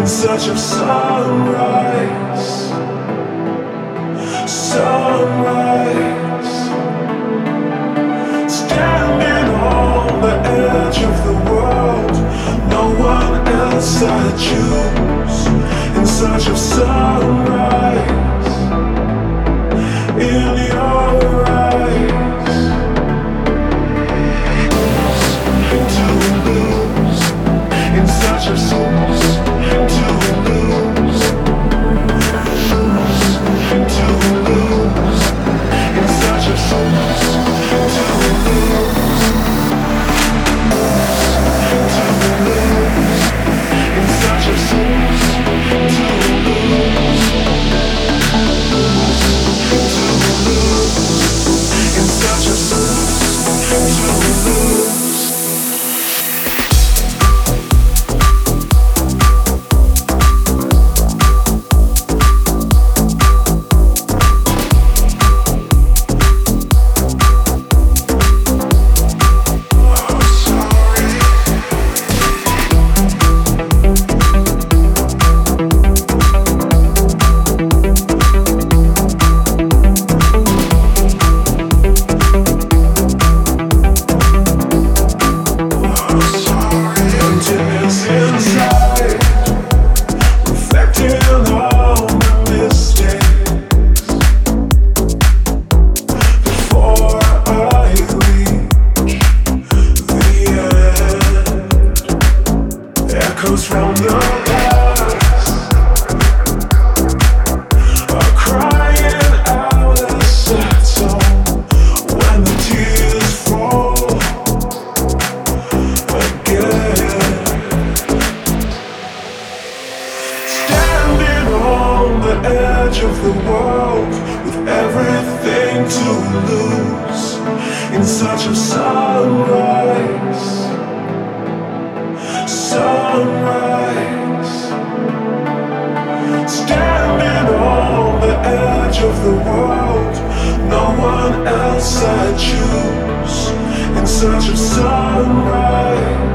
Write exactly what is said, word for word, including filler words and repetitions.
in search of sunrise, sunrise. Standing on the edge of the world, no one else I choose, in search of sunrise, in your eyes. Into lose, in search of souls, into lose, into lose, in search of souls, into lose, into lose, in search of souls, into lose, into lose, in search of souls, into lose. From the past are crying out a sad song when the tears fall again. Standing on the edge of the world with everything to lose, in search of sunrise, sunrise. Standing on the edge of the world, no one else I choose, in search of sunrise.